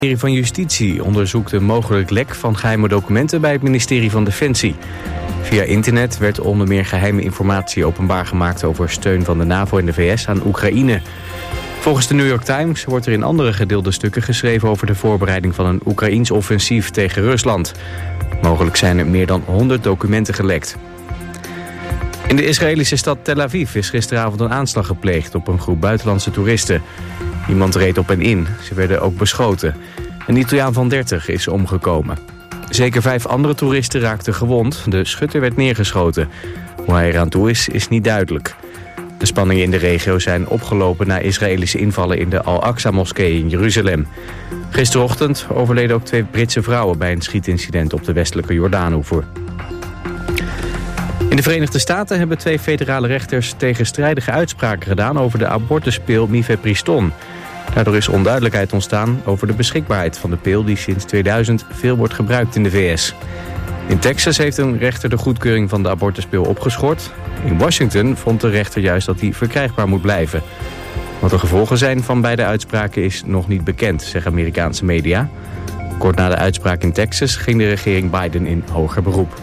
Het ministerie van Justitie onderzoekt een mogelijk lek van geheime documenten bij het ministerie van Defensie. Via internet werd onder meer geheime informatie openbaar gemaakt over steun van de NAVO en de VS aan Oekraïne. Volgens de New York Times wordt er in andere gedeelde stukken geschreven over de voorbereiding van een Oekraïns offensief tegen Rusland. Mogelijk zijn er meer dan 100 documenten gelekt. In de Israëlische stad Tel Aviv is gisteravond een aanslag gepleegd op een groep buitenlandse toeristen. Iemand reed op hen in. Ze werden ook beschoten. Een Italiaan van 30 is omgekomen. Zeker 5 andere toeristen raakten gewond. De schutter werd neergeschoten. Hoe hij eraan toe is niet duidelijk. De spanningen in de regio zijn opgelopen na Israëlische invallen in de Al-Aqsa-moskee in Jeruzalem. Gisterochtend overleden ook 2 Britse vrouwen bij een schietincident op de westelijke Jordaanoever. In de Verenigde Staten hebben 2 federale rechters tegenstrijdige uitspraken gedaan over de abortuspil Mifepriston. Daardoor is onduidelijkheid ontstaan over de beschikbaarheid van de pil die sinds 2000 veel wordt gebruikt in de VS. In Texas heeft een rechter de goedkeuring van de abortuspil opgeschort. In Washington vond de rechter juist dat die verkrijgbaar moet blijven. Wat de gevolgen zijn van beide uitspraken is nog niet bekend, zeggen Amerikaanse media. Kort na de uitspraak in Texas ging de regering Biden in hoger beroep.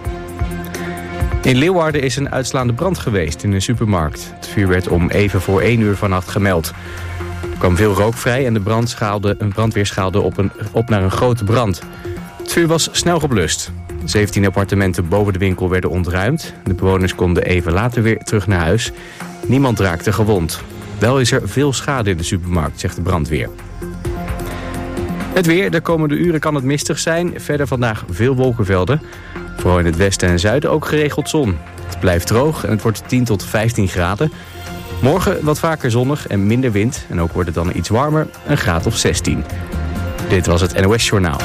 In Leeuwarden is een uitslaande brand geweest in een supermarkt. Het vuur werd om even voor 1 uur vannacht gemeld. Er kwam veel rook vrij en een brandweer schaalde op naar een grote brand. Het vuur was snel geblust. 17 appartementen boven de winkel werden ontruimd. De bewoners konden even later weer terug naar huis. Niemand raakte gewond. Wel is er veel schade in de supermarkt, zegt de brandweer. Het weer, de komende uren kan het mistig zijn. Verder vandaag veel wolkenvelden. Vooral in het westen en zuiden ook geregeld zon. Het blijft droog en het wordt 10 tot 15 graden. Morgen wat vaker zonnig en minder wind. En ook wordt het dan iets warmer, een graad of 16. Dit was het NOS Journaal.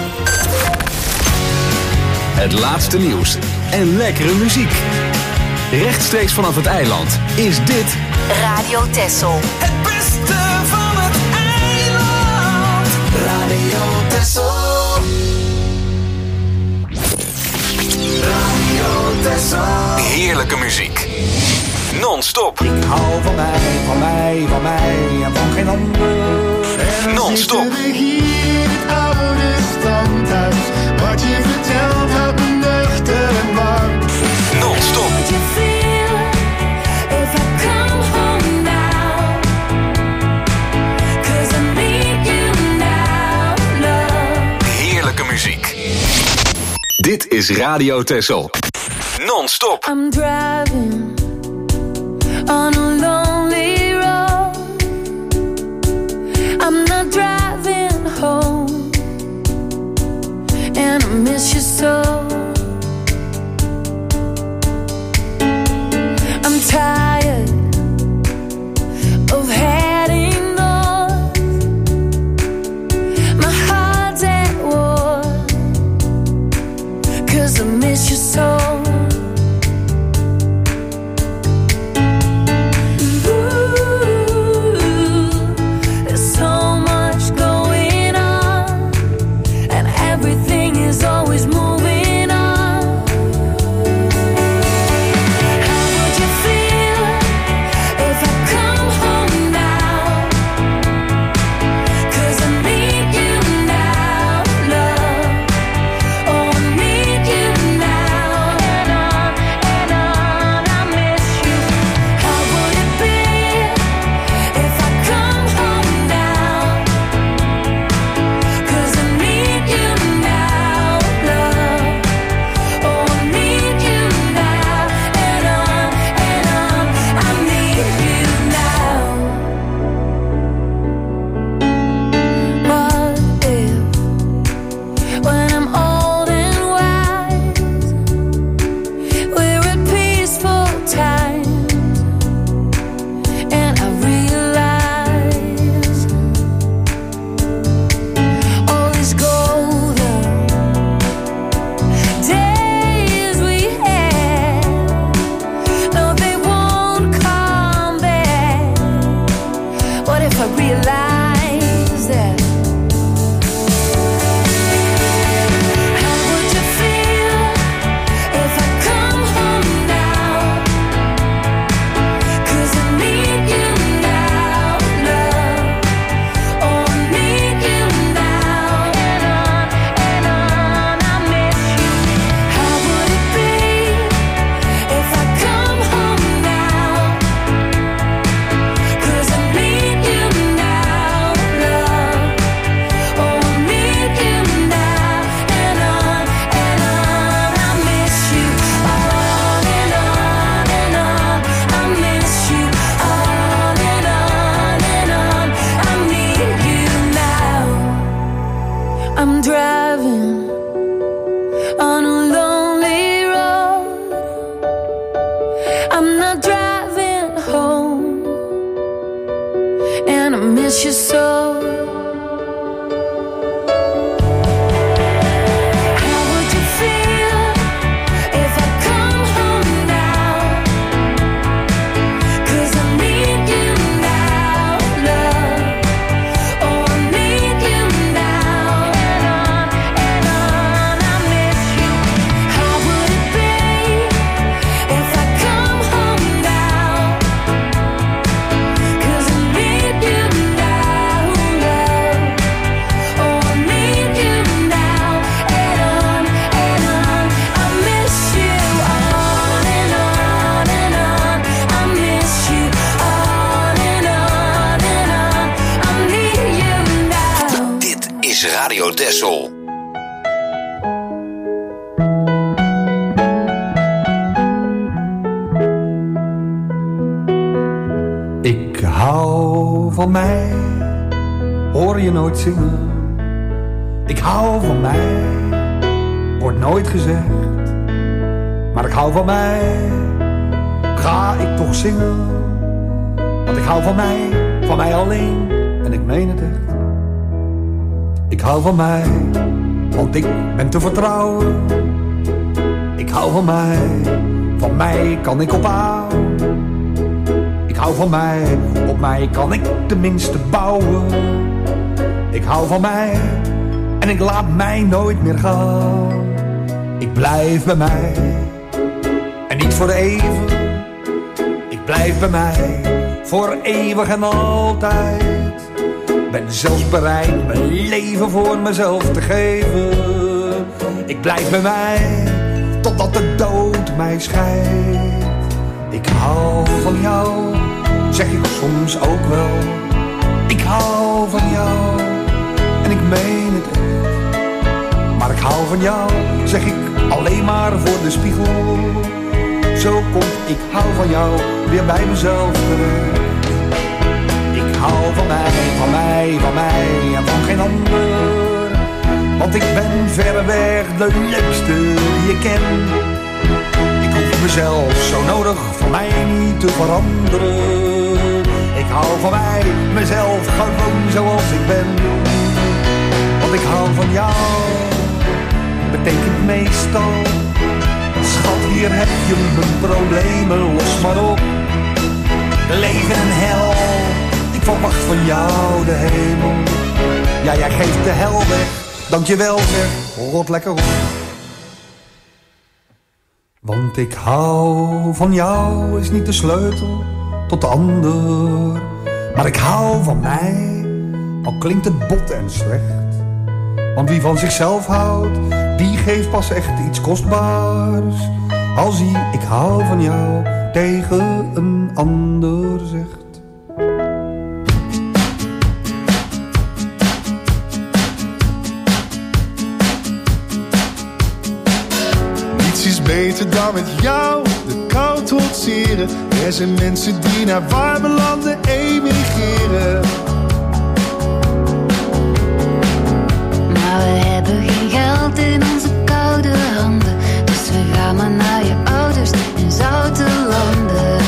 Het laatste nieuws en lekkere muziek. Rechtstreeks vanaf het eiland is dit Radio Texel. Het beste van het eiland. Radio Texel. Radio Texel. heerlijke muziek. Non-stop. Ik hou van mij, van mij, van mij en van geen ander. Non-stop. We hier het oude standhuis. Wat je vertelt houdt me nuchter en warm. Non-stop. Heerlijke muziek. Dit is Radio Texel. Non-stop. I'm driving on a lonely road. I'm not driving home, and I miss you so. I'm tired of heading north. My heart's at war, 'cause I miss you so. I'm driving on a lonely road. I'm not driving home, and I miss you so. Radio Texel. Ik hou van mij, hoor je nooit zingen. Ik hou van mij, wordt nooit gezegd. Maar ik hou van mij, ga ik toch zingen. Want ik hou van mij alleen. En ik meen het echt. Ik hou van mij, want ik ben te vertrouwen. Ik hou van mij kan ik ophouden. Ik hou van mij, op mij kan ik tenminste bouwen. Ik hou van mij, en ik laat mij nooit meer gaan. Ik blijf bij mij, en niet voor even. Ik blijf bij mij, voor eeuwig en altijd. Ben zelfs bereid mijn leven voor mezelf te geven. Ik blijf bij mij, totdat de dood mij scheidt. Ik hou van jou, zeg ik soms ook wel. Ik hou van jou, en ik meen het echt. Maar ik hou van jou, zeg ik alleen maar voor de spiegel. Zo komt ik hou van jou weer bij mezelf terecht. Ik hou van mij en van geen ander. Want ik ben verreweg de leukste die ik ken. Ik hoef mezelf zo nodig van mij niet te veranderen. Ik hou van mij, mezelf gewoon zoals ik ben. Want ik hou van jou, betekent meestal. Schat, hier heb je mijn problemen, los maar op. Leven en hel, ik verwacht van jou de hemel. Ja, jij geeft de hel weg, dankjewel zeg, rot lekker op. Want ik hou van jou is niet de sleutel tot de ander. Maar ik hou van mij, al klinkt het bot en slecht. Want wie van zichzelf houdt, die geeft pas echt iets kostbaars. Als hij ik hou van jou tegen een ander zegt. Niets is beter dan met jou de kou trotseren. Er zijn mensen die naar warme landen emigreren. Maar we hebben geen geld in onze koude handen. Dus we gaan maar naar je ouders in zoute landen.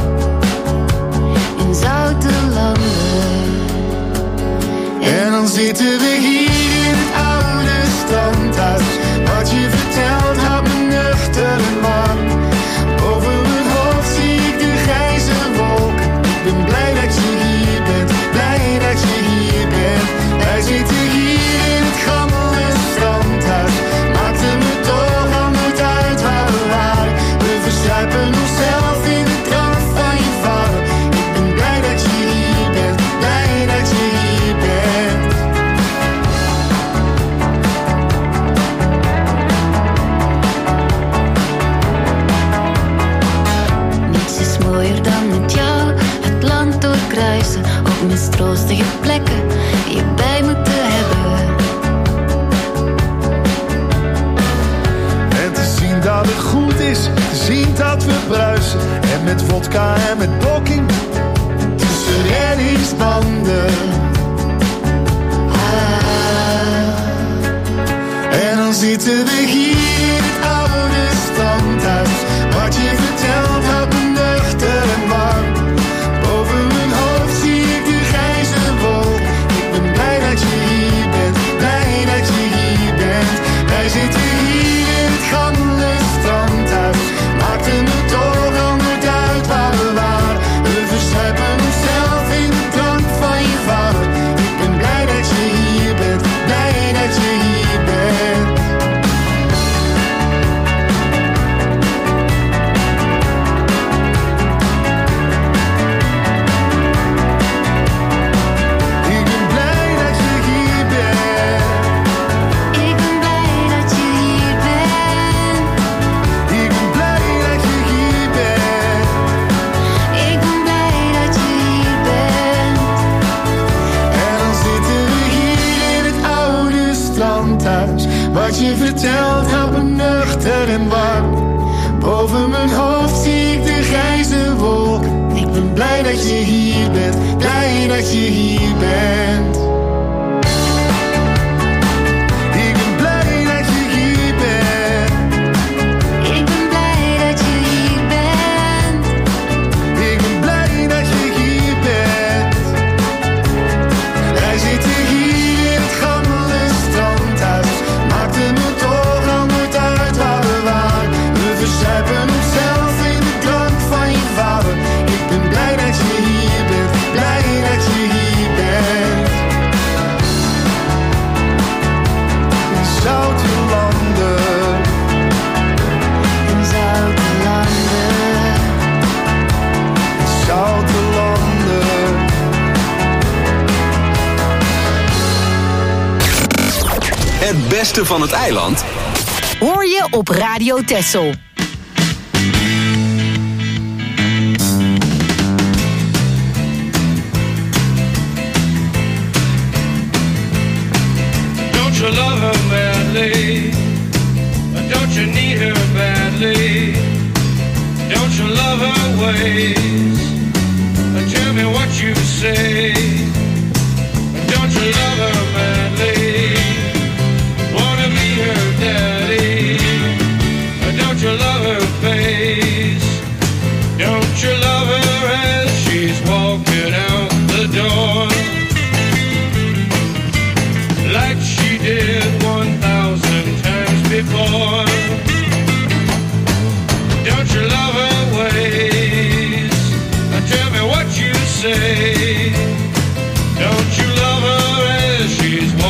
In zoute landen. En dan zitten we hier in het oude standhuis. Wat je vertelt houdt me nuchter en warm. Boven mijn hoofd zie ik de grijze wolken. Ik ben blij dat je hier bent, blij dat je hier bent. Wij zitten hier in het gammele strandhuis. Maakte me toch al nooit uit waar we waren. We verzuipen onszelf in de drank van je vader. Ik ben blij dat je hier bent, blij dat je hier bent. Niets is mooier dan met jou het land doorkruisen. Op mistroostige plekken je bij moeten hebben. En te zien dat het goed is, te zien dat we bruisen. En met vodka en met blokking tussen reddingsbanden. dan zitten we hier in het oude standhuis. Wat je vertelt houdt me nuchter en warm. Boven mijn hoofd zie ik de grijze wolk. Ik ben blij dat je hier bent, blij dat je hier bent. Wij zitten hier in het gammele standhuis. Maakte me toch al nooit uit waar we waren. We verzuipen onszelf in de drank van je vader. Ik ben blij dat je hier bent, blij dat je hier bent. Ik ben blij dat je hier bent. Ik ben blij dat je hier bent. Ik ben blij dat je hier bent. Ik ben blij dat je hier bent. En dan zitten we hier in het oude strandhuis. Wat je vertelt houdt me nuchter en warm. Boven mijn hoofd zie ik de grijze wolk. Ik ben blij dat je hier bent, blij dat je hier bent. Ik ben blij dat je hier bent. Ik ben blij dat je hier bent. Ik ben blij dat je hier bent. Wij zitten hier in het gammele strandhuis. Maakte me toch al nooit uit waar we waren. We verzuipen onszelf in de drank van je vader. Ik ben blij dat je hier bent, blij dat je hier bent. In zoute landen. In zoute landen. Zoute landen. Het beste van het eiland Hoor je op Radio Texel. Don't you love her badly? Don't you need her badly? Don't you love her ways? Tell me what you say. Don't you love her badly? Wanna be her daddy? Don't you love her face? Don't you love her as she's walking out the door? Like she did 1,000 times before. Don't you love her ways? Tell me what you say. Don't you love her as she's walking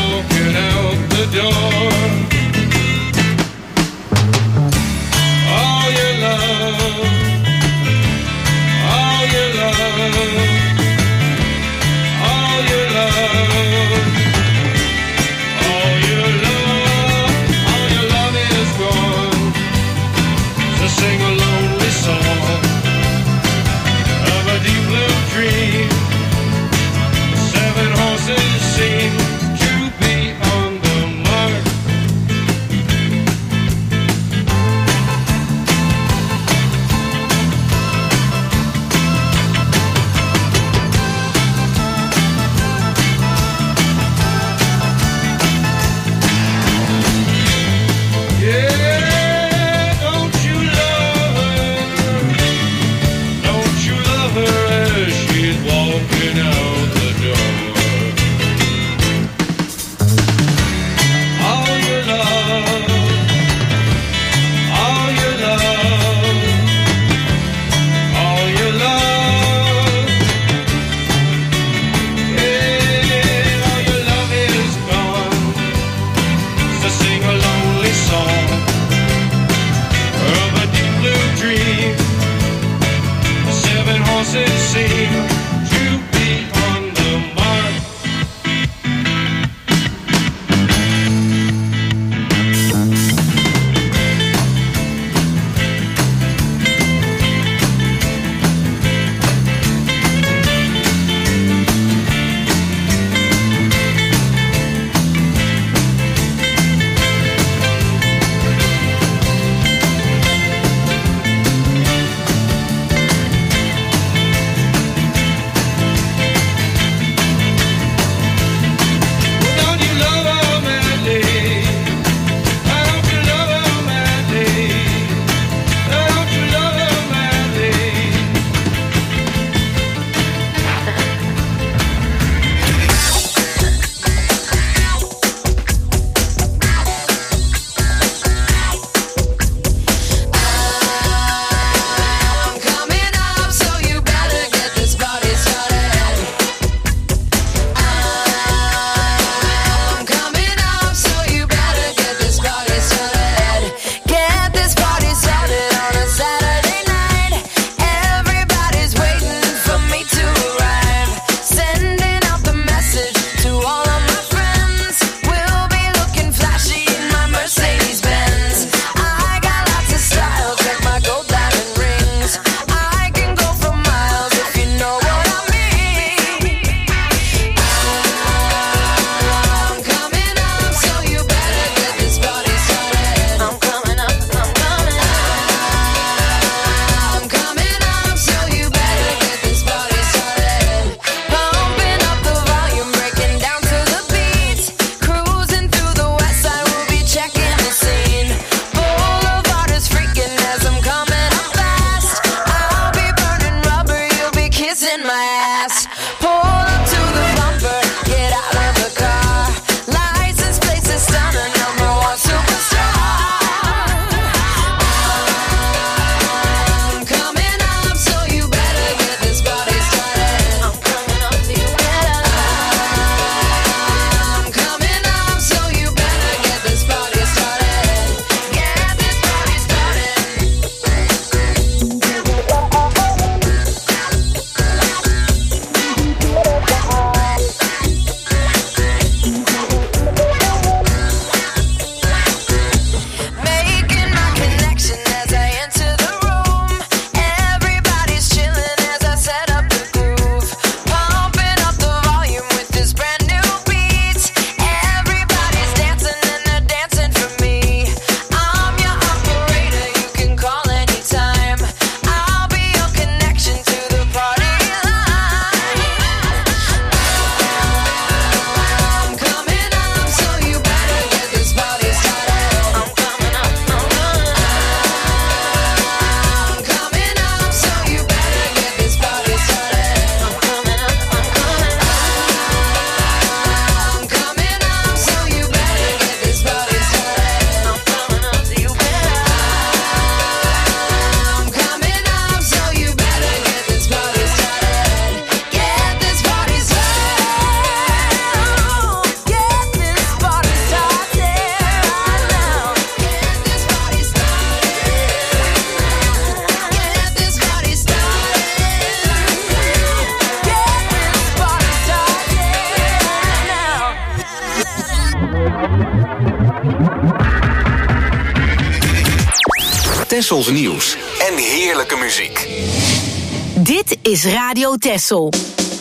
Tessels nieuws en heerlijke muziek. Dit is Radio Tessel.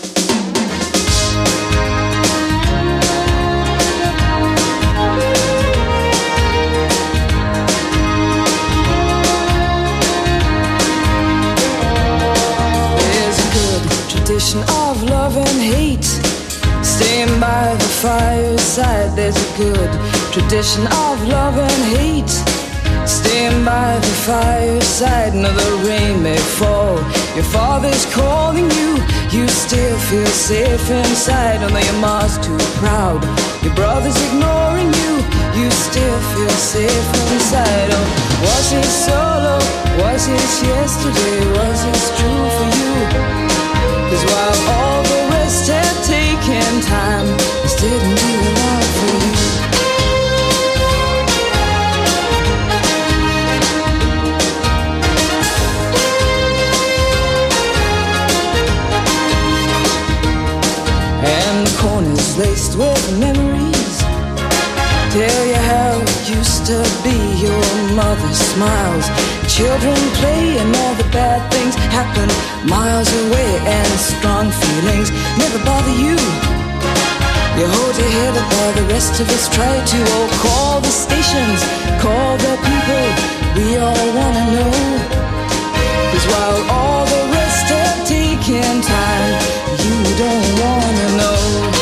Tradition of love and hate, staying by the fireside. There's a good tradition of love and hate, staying by the fireside. Now the rain may fall, your father's calling you, you still feel safe inside. Although your mom's too proud, your brother's ignoring you, you still feel safe inside. Oh, was it solo? Was it yesterday? Was it true for you? 'Cause while all the rest had taken time, this didn't do a lot for you. And the corners laced with memories tell you how it used to be. Your mother smiles, children play, and all the bad things happen miles away, and strong feelings never bother you. You hold your head up while the rest of us try to. Oh, call the stations, call the people, we all wanna know. 'Cause while all the rest have taken time, you don't wanna know.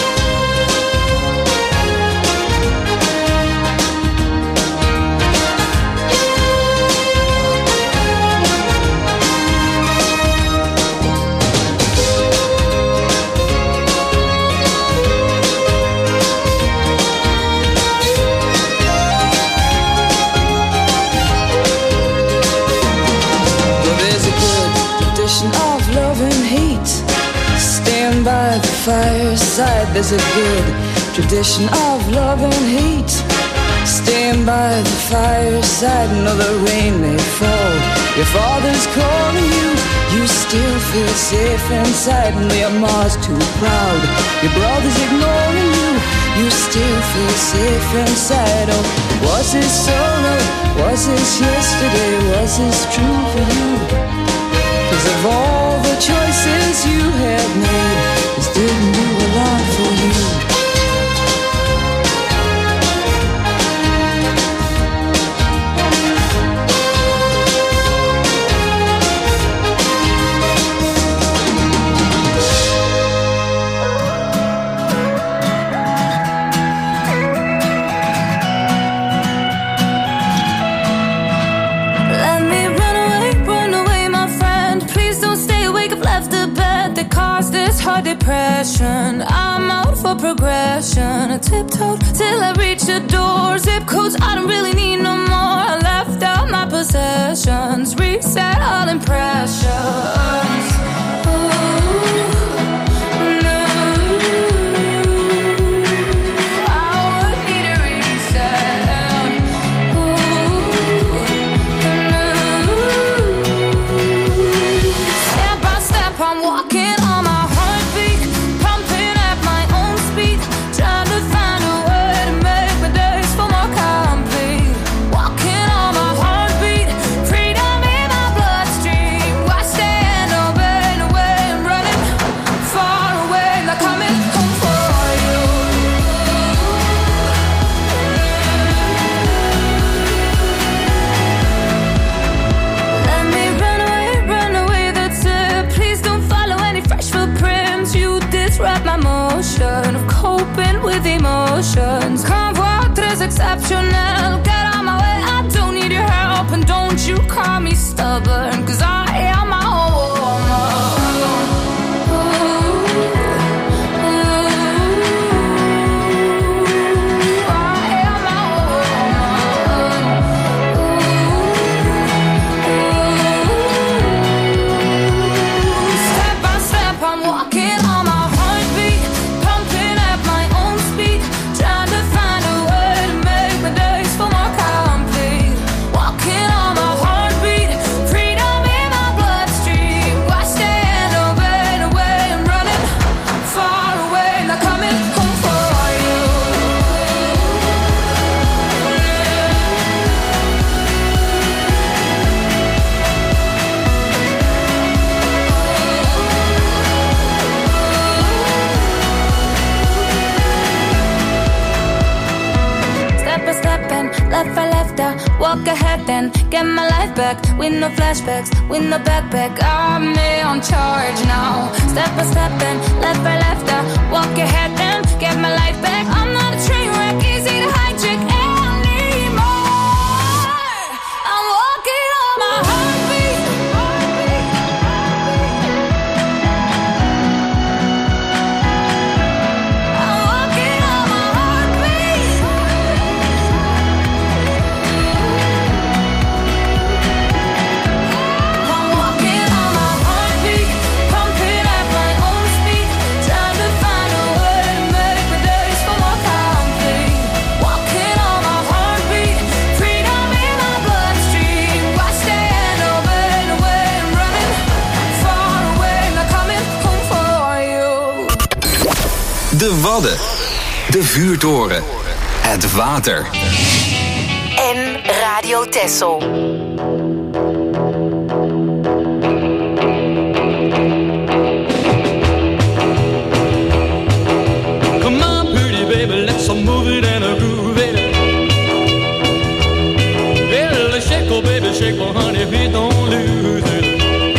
Of love and hate, stand by the fireside. There's a good tradition of love and hate, stand by the fireside. No, the rain may fall, your father's calling you, you still feel safe inside. And your mom's too proud, your brother's ignoring you, you still feel safe inside. Oh, was this solo? Was this yesterday? Was this true for you? 'Cause of all the choices you have made, this didn't do a lot for you. Depression, I'm out for progression. I tiptoed till I reach the door. Zip codes I don't really need no more. I left out my possessions, reset all impressions. Emotions. Convoy très exceptionnel. Get out my way, I don't need your help. And don't you call me stubborn, 'cause I am my own woman. Step by step I'm walking on my heartbeat, pumping at my own speed, trying to find a way to make my days feel more complete. Walking on my heartbeat, freedom in my left right, left out. Walk ahead then, get my life back. With no flashbacks, with no backpack. I'm me on charge now. Step by step then, left right, left out. Walk ahead then, get my life back. I'm not a train wreck, easy to hijack anymore. I'm walking on my heartbeat. I'm walking on my heartbeat. I'm walking on my heartbeat, pumping at my own speed, trying to find a way to make the days feel more complete. Walking on my heartbeat, freedom in my bloodstream. Watch the end of it, away and running far away, not coming home for you. De Wadden. De vuurtoren. Het water. En Radio Texel. Come on, pretty baby, let's move it and groove it. Well, shake, oh baby, shake, oh honey, please don't lose it.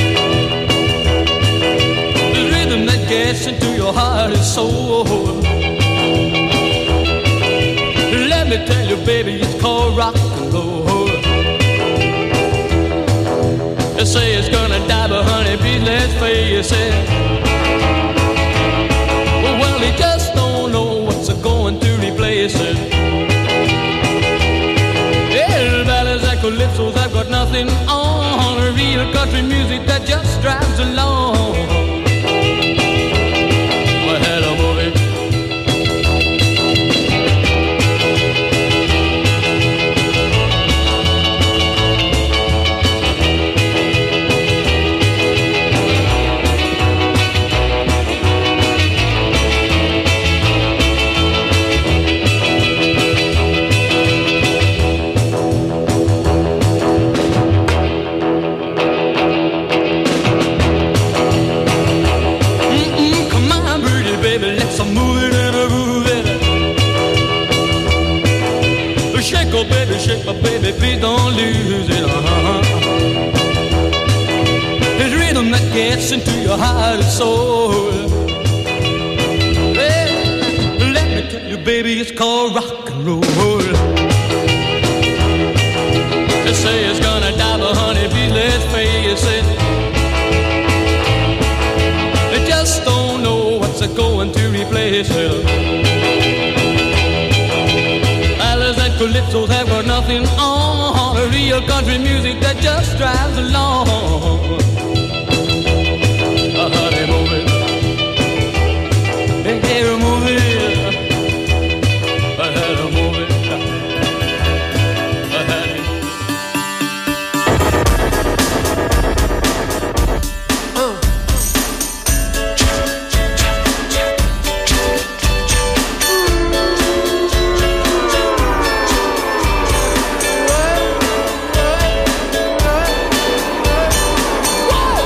The rhythm that gets into your heart is soul. Let me tell you, baby, it's called rock and roll. They say it's gonna die, but honey, please let's face it. Well, they just don't know what's going to replace it. Yeah, ballads and calypsos have got nothing on. Real country music that just drives along. Well, hello, movie. Come on, pretty baby, let's move it and groove it. Shake, oh baby, shake, my baby, please don't lose it. It's rhythm that gets into your heart and soul. Well, let me tell you, baby, it's called rock and roll. They say it's gonna die, but honey, please let's face it. They just don't know what's going to replace it. Ballads and calypsos have got nothing on. Real country music that just drives along. Honey, move it. Hey, move it. Honey, move it. Honey. Whoa!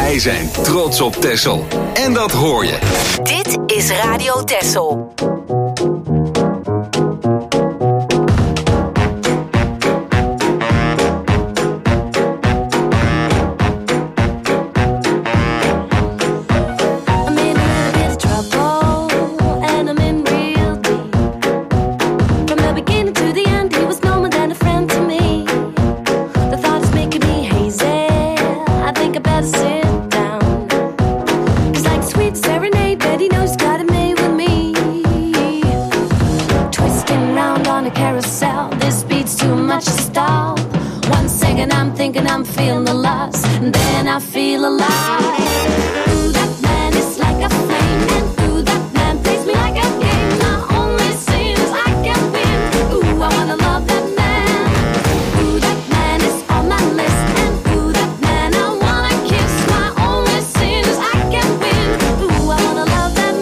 Wij zijn trots op Texel. En dat hoor je. Dit is Radio Texel. I feel alive. Ooh, that man is like a flame, and ooh, that man plays me like a game. My only sin is I can win. Ooh, I wanna love that man. Ooh, that man is on my list, and ooh, that man I wanna kiss. My only sin is I can win. Ooh, I wanna love that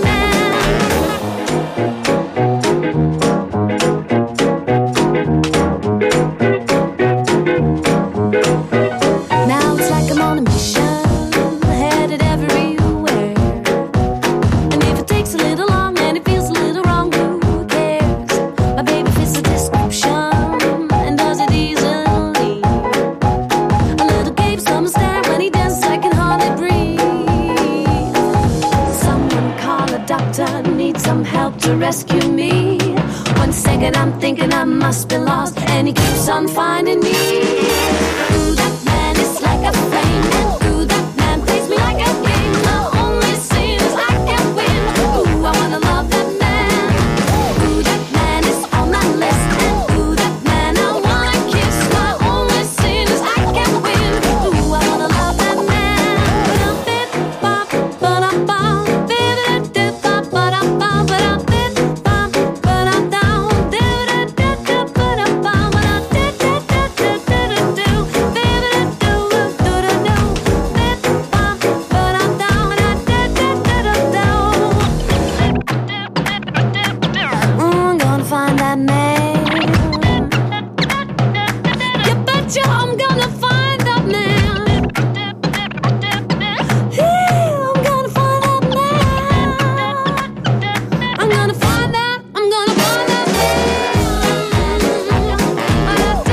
man. Now it's like I'm on a mission, headed everywhere. And if it takes a little long and it feels a little wrong, who cares? My baby fits the description and does it easily. A little gape, some stare when he dances, I can hardly breathe. Someone call a doctor, need some help to rescue me. 1 second I'm thinking I must be lost, and he keeps on finding me. Ooh, that man is like a flame, and ooh, that man plays me like a game. The only sin is I can't win. Ooh, I wanna love that man. Ooh, that man is on my list, and ooh, that man I wanna kiss. My only sin is I can't win. Ooh, I wanna love that man. I'm gonna find that man. You betcha I'm gonna find that man. I'm gonna find that man. I'm gonna find that. I'm gonna find that man. I'm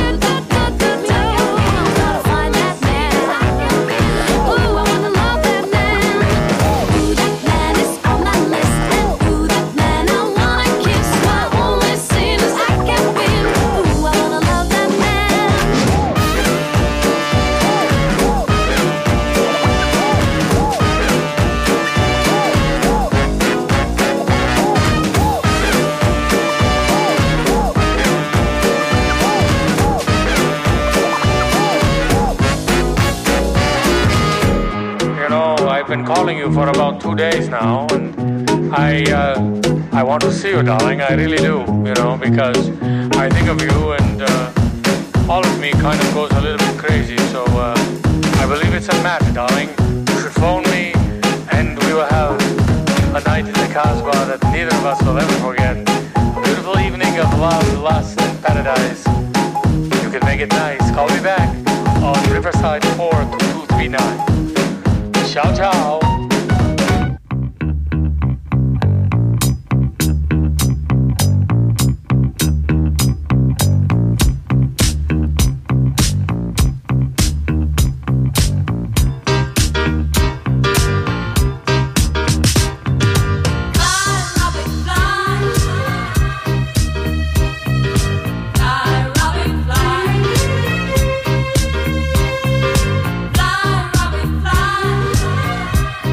gonna find that man. Ooh, I wanna love that man. Ooh, that man is on my list, and ooh, that man I wanna kiss. My only sin is I can't win. Ooh, I wanna love that man. You know, I've been calling you for about 2 days now, and I want to see you, darling. I really do, you know, because I think of you, and all of me kind of goes a little bit crazy. So I believe it's a match, darling. You should phone me, and we will have a night in the Casbah that neither of us will ever forget. A beautiful evening of love, lust, and paradise. You can make it nice. Call me back on Riverside 42239. Ciao, ciao. Fly, Robin, fly.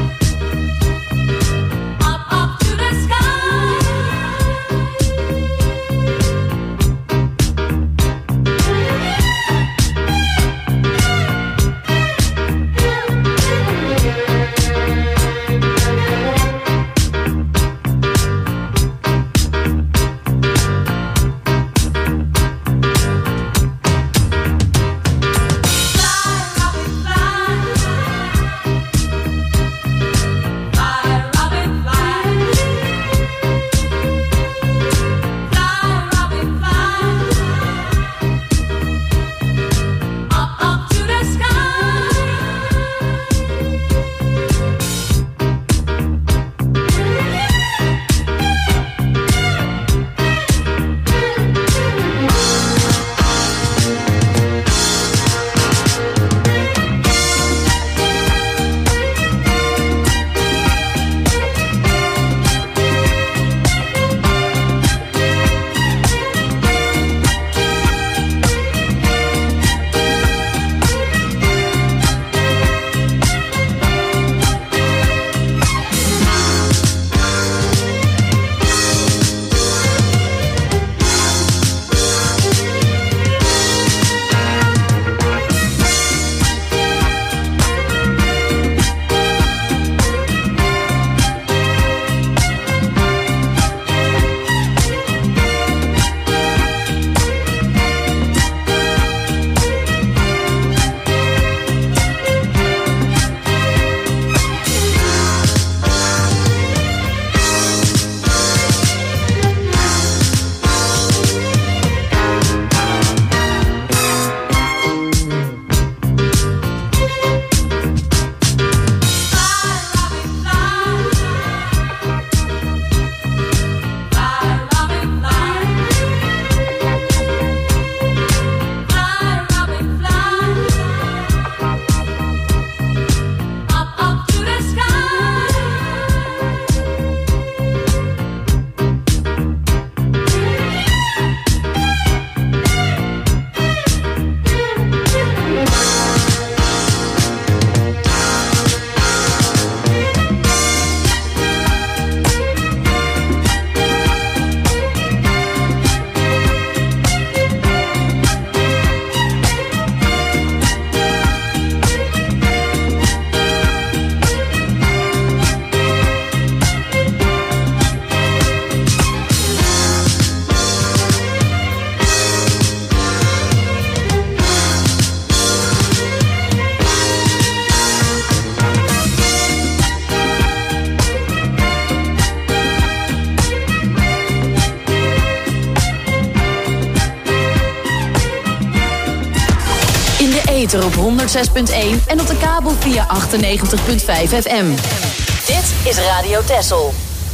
ether op 106.1 en op de kabel via 98.5 FM. Dit is Radio Texel.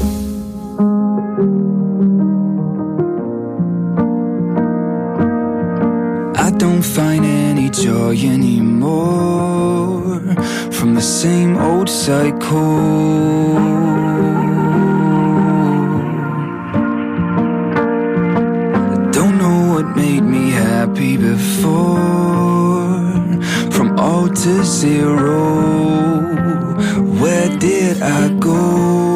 I don't find any joy anymore from the same old cycle. I don't know what made me happy before. From all to zero, where did I go?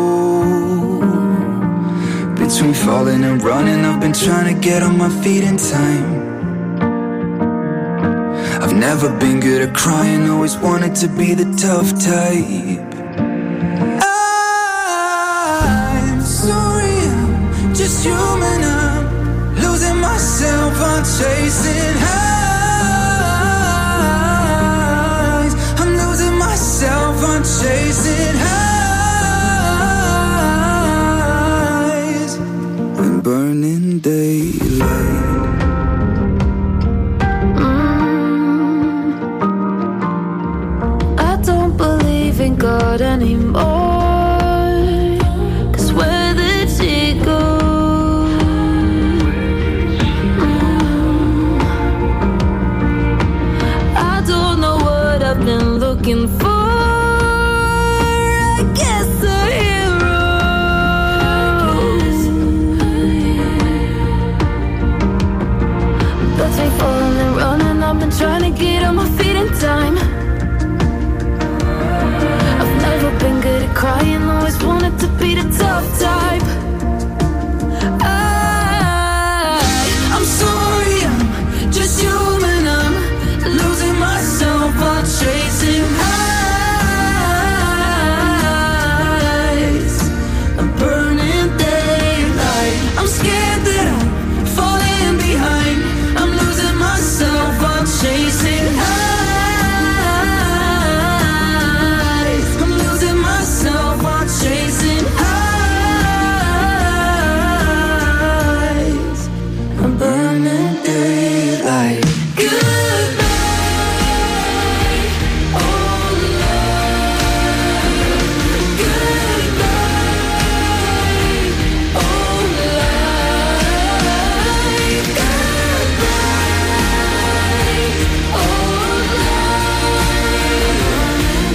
Between falling and running, I've been trying to get on my feet in time. I've never been good at crying, always wanted to be the tough type. I'm sorry, I'm just human, I'm losing myself, I'm chasing highs. I'm losing myself, I'm chasing highs. I'm burning daylight. God anymore, 'cause where did she go? I don't know what I've been looking for. I guess a hero. Between falling and running, I've been trying to get on my feet in time. Been good at crying, always wanted to be the tough type. I'm sorry, I'm just human, I'm losing myself, I'm chasing highs. I'm burning daylight. I'm scared that I'm falling behind. I'm losing myself, I'm chasing highs. Chasing highs, I'm burning daylight. Goodbye, oh love. Goodbye, oh life. Goodbye, oh love.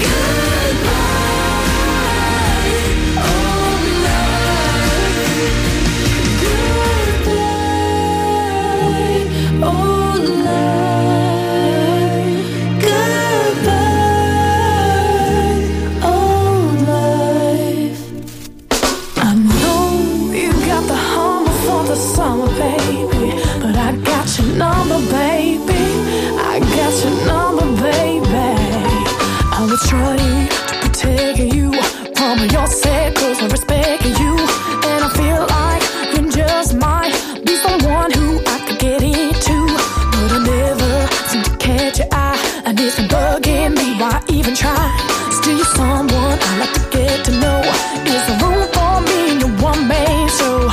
Trying to protect you from yourself, 'cause I respect you, and I feel like you just might be someone who I could get into, but I never seem to catch your eye, and it's been bugging me. Why even try? Still you're someone I like to get to know. Is there room for me in your one man show?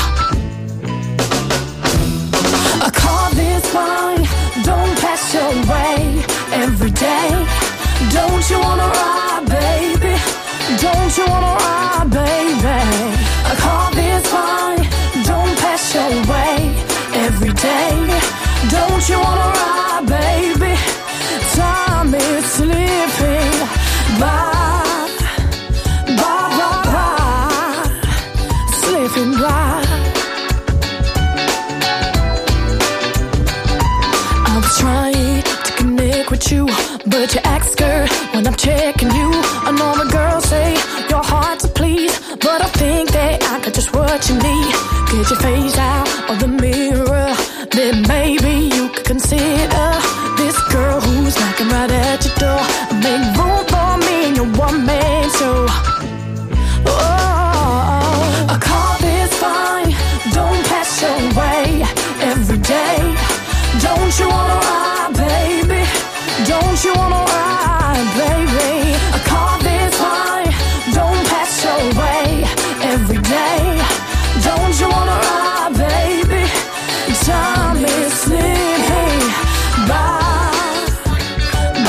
A car this fine, don't pass your way every day. Don't you wanna ride, baby? Don't you wanna ride, baby? A car this fine, don't pass your way every day. Don't you wanna ride, baby? Time is slipping by, slipping by. I was trying to connect with you, but you act scared when I'm checking you. I know the girls say you're hard to please, but I think that I got just what you need. Get your face out of the mirror, then maybe you could consider this girl who's knocking right at your door. Make room for me in your one man show. Oh, a car this fine, don't pass your way every day. Don't you wanna ride, baby? Don't you wanna ride, baby? A car this fine, don't pass your way every day. Don't you wanna ride, baby? Time is slipping by,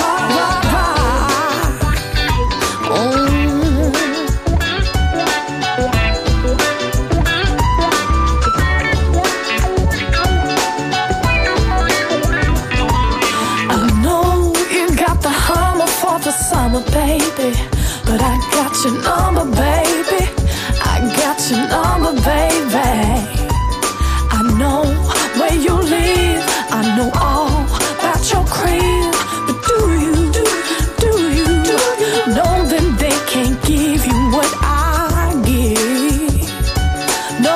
number, baby. But I got your number, baby. I got your number, baby. I know where you live. I know all about your crib. But do you know that they can't give you what I give? No.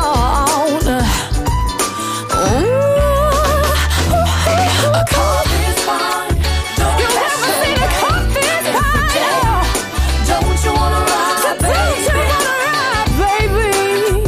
A car is fine. You ever seen a car this fine? Don't you wanna ride, baby?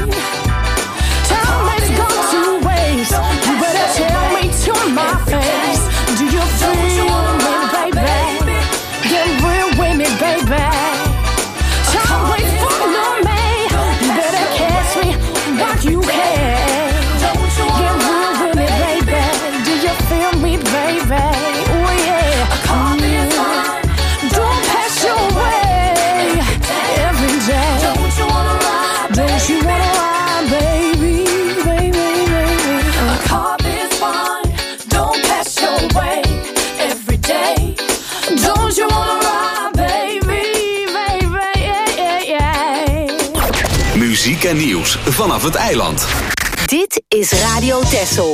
Time has gone to waste. You better tell me to my face. Do you feel me, baby? Get real with me, baby. Time waits for me. You better catch me what you can. Get real with me, baby. Do you feel me, baby? Oh yeah. Don't pass your way every day. Don't you wanna ride, baby? A car is fine. Don't pass your way every day. Don't you wanna ride, baby? Yeah. Muziek en nieuws vanaf het eiland. Dit is Radio Texel.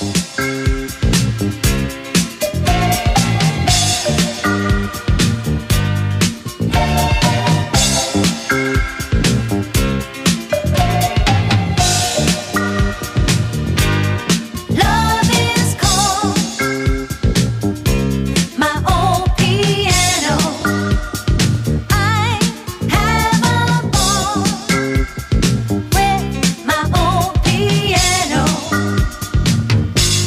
Love is cold, my old piano. I have a ball with my old piano.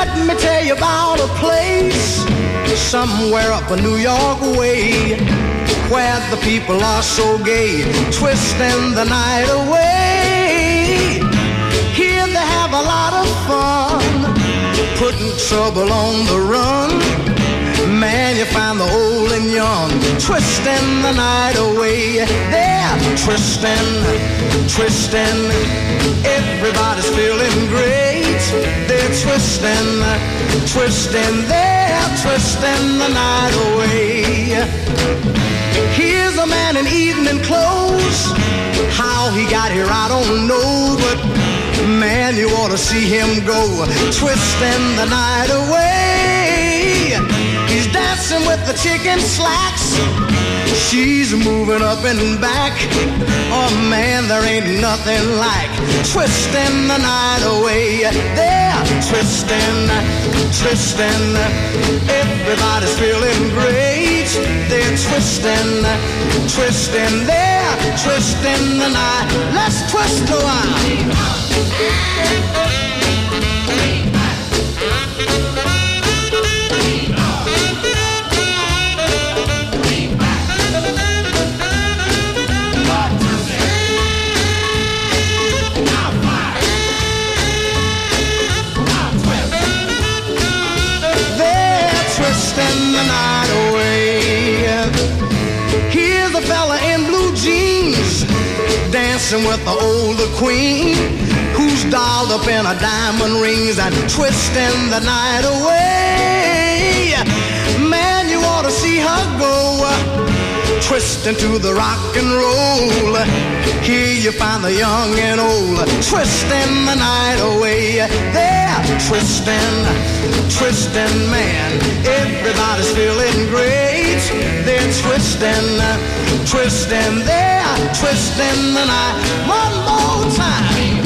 Let me tell you about a place somewhere up a New York way, where the people are so gay, twisting the night away. Here they have a lot of fun, putting trouble on the run. Man, you find the old and young, twisting the night away. They're twisting, twisting, everybody's feeling great. They're twisting, twisting, they're twisting the night away. Here's a man in evening clothes, how he got here I don't know, but man, you ought to see him go, twisting the night away. He's dancing with the chicken slacks, she's moving up and back. Oh man, there ain't nothing like twisting the night away. They're twisting, twisting, everybody's feeling great. They're twisting, twisting, they're twisting the night. Let's twist a while. Twisting the night away. Here's a fella in blue jeans, dancing with the older queen, who's dolled up in her diamond rings and twisting the night away. Man, you ought to see her go, twisting to the rock and roll. Here you find the young and old, twisting the night away. They're twisting, twisting, man, everybody's feeling great. They're twisting, twisting, they're twisting the night. One more time.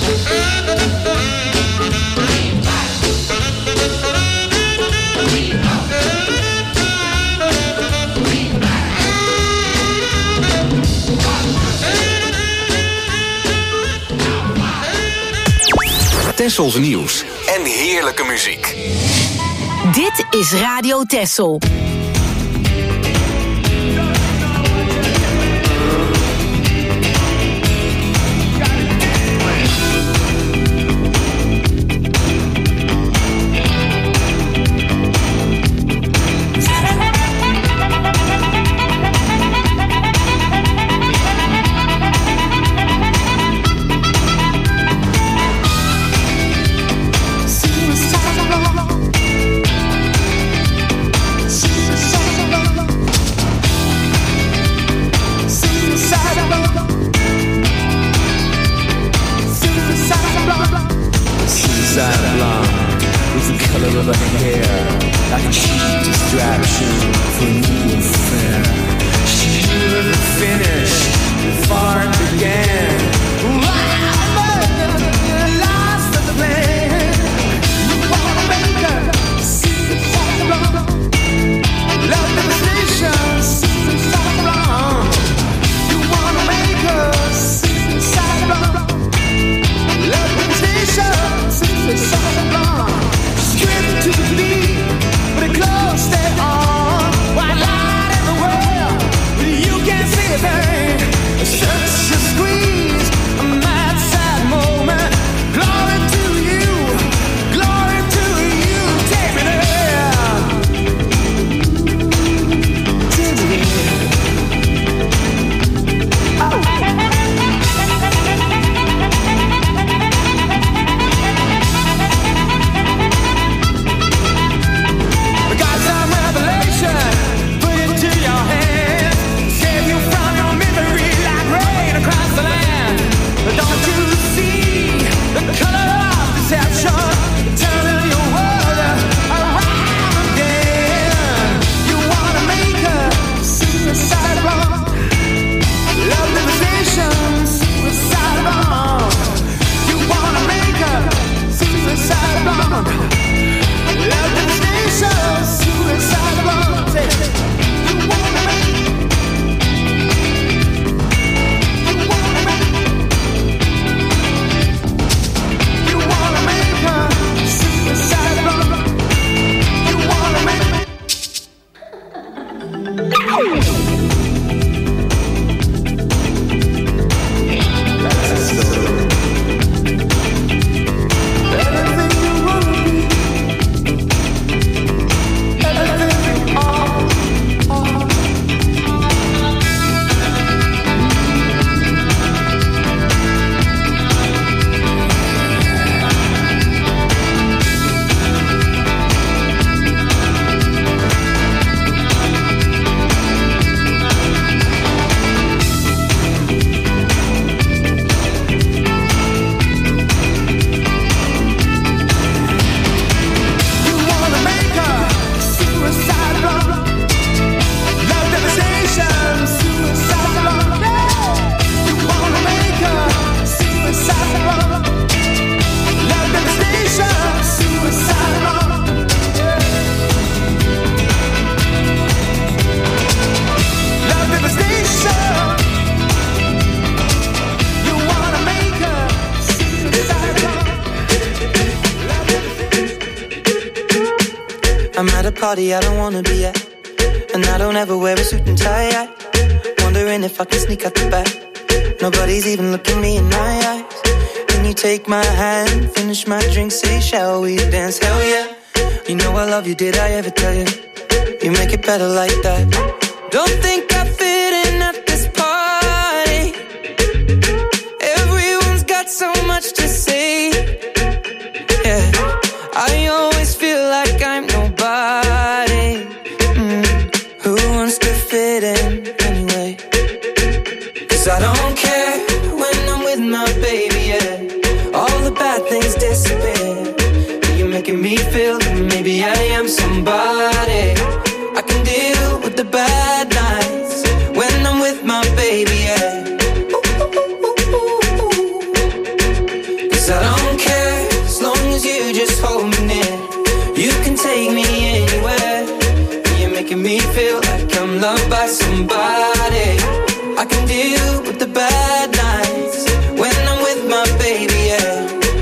Tessels nieuws en heerlijke muziek. Dit is Radio Tessel. Such a squeeze. I'm at a party I don't wanna be at, and I don't ever wear a suit and tie. Wondering if I can sneak out the back. Nobody's even looking me in my eyes. Can you take my hand, finish my drink, say shall we dance? Hell yeah. You know I love you, did I ever tell you? You make it better like that. Don't think I fit in at this party. Everyone's got so much to say. Yeah, I always feel like I'm nobody. Who wants to fit in anyway? 'Cause I don't care when I'm with my baby, yeah. All the bad things disappear. You're making me feel that maybe I am somebody. I can deal with the bad nights when I'm with my baby, yeah. 'Cause I don't care as long as you just hold me near. You can take me anywhere. You're making me feel like I'm loved by somebody. I can deal with the bad nights when I'm with my baby, yeah.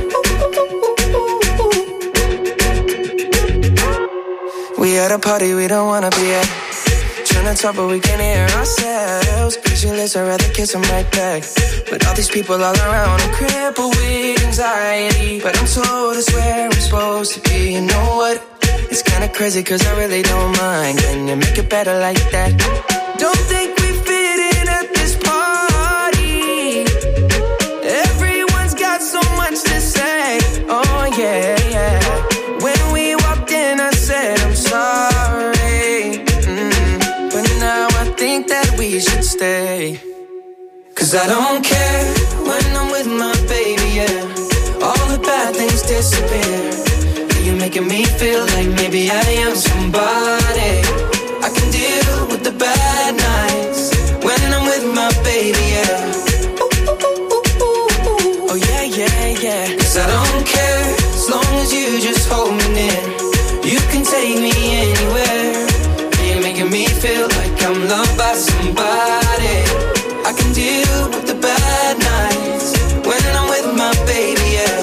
We at a party we don't wanna be at. Trying to talk but we can't hear ourselves. Pictureless, I'd rather kiss them right back. But all these people all around, I'm crippled with anxiety. But I'm told it's where I'm supposed to be. You know what? It's kinda crazy 'cause I really don't mind. Can you make it better like that? Don't think we fit in at this party. Everyone's got so much to say. Oh yeah, yeah. When we walked in I said I'm sorry. But now I think that we should stay. 'Cause I don't care when I'm with my baby, yeah. All the bad things disappear. You're making me feel like maybe I am somebody. I can deal with the bad nights when I'm with my baby, yeah. Oh yeah, yeah, yeah. 'Cause I don't care as long as you just hold me near. You can take me anywhere. You're making me feel like I'm loved by somebody. I can deal with the bad nights when I'm with my baby, yeah.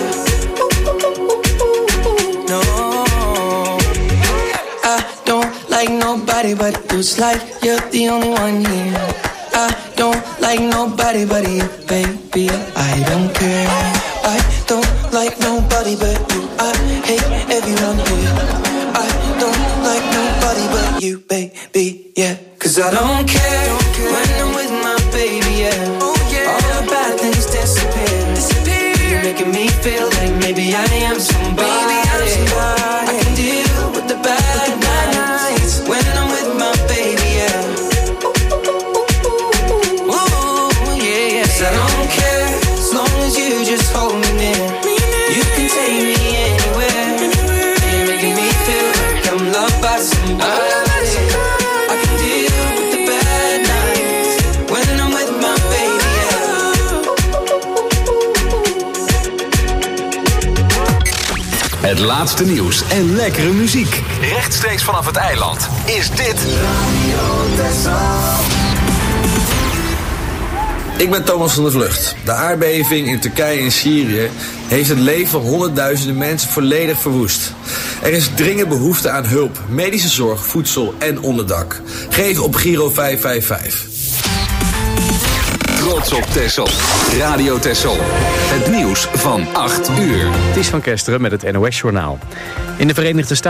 No, I don't like nobody but you. It's like you're the only one here. I don't like nobody but you, baby. I don't care. I don't like nobody but you. I hate everyone here. I don't like nobody but you, baby, yeah. 'Cause I don't care when I'm with my baby, yeah. Oh, yeah. All the bad things disappear. You're making me feel like maybe I am somebody. I can deal with the bad nights when I'm with my baby, yeah. Ooh, yeah, yeah. 'Cause I don't care as long as you just hold me near. You can take me anywhere. You're making me feel like I'm loved by somebody. I can deal with the bad nights when I'm with my baby, yeah. Het laatste nieuws en lekkere muziek. Rechtstreeks vanaf het eiland is dit Ik ben Thomas van der Vlucht. De aardbeving in Turkije en Syrië heeft het leven van honderdduizenden mensen volledig verwoest. Er is dringend behoefte aan hulp, medische zorg, voedsel en onderdak. Geef op Giro 555. Trots op Texel. Radio Texel. Het nieuws van 8 uur. Het is van Kesteren met het NOS-journaal. In de Verenigde Staten